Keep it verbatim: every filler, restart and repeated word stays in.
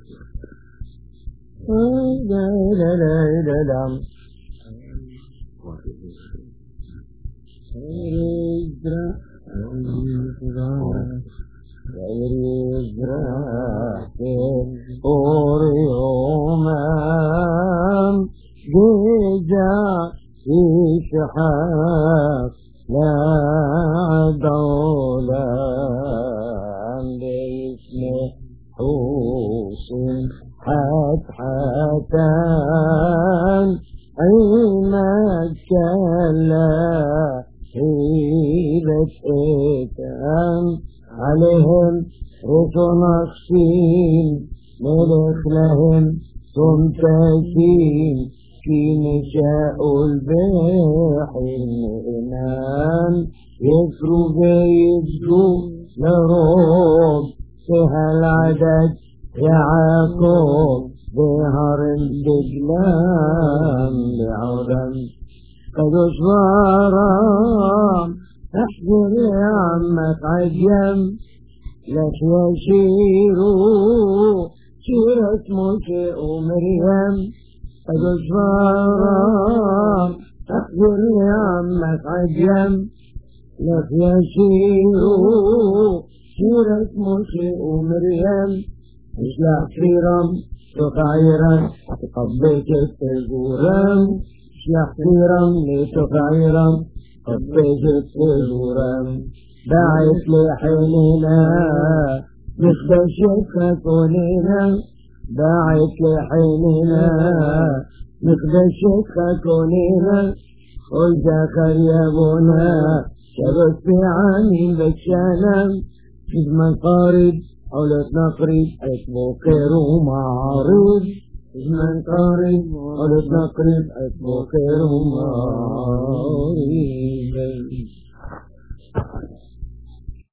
لا لا لا لا لا أوريوم جيجا يشحف لا دولة باسمه حوصن حت حتان عينك كلا حيلة إتام عليهم رسنخسين ملك لهم سمتسين في نشاء البحر إنان يفروا بيبدو لروب فيها العدد يعقوب ظهر الدجلان لعظم قدس ورام احذر يا عمك عجم لك يشيروا شير اسمه شيء مريم قدس ورام احذر يا عمك عجم لك يشيروا شير اسمه شيء مريم اشلح فيرم تقعيرا تقبلك التزورم اشلح فيرم لتقعيرا تقبلك التزورم بعث لحيننا نخدشك كوننا بعث لحيننا نخدشك كوننا وذاك يابونا شبك في عامين بكشانا كذ من قارب أولادنا قريب اسمه كيرو معارض من قريب أولادنا قريب اسمه كيرو معارض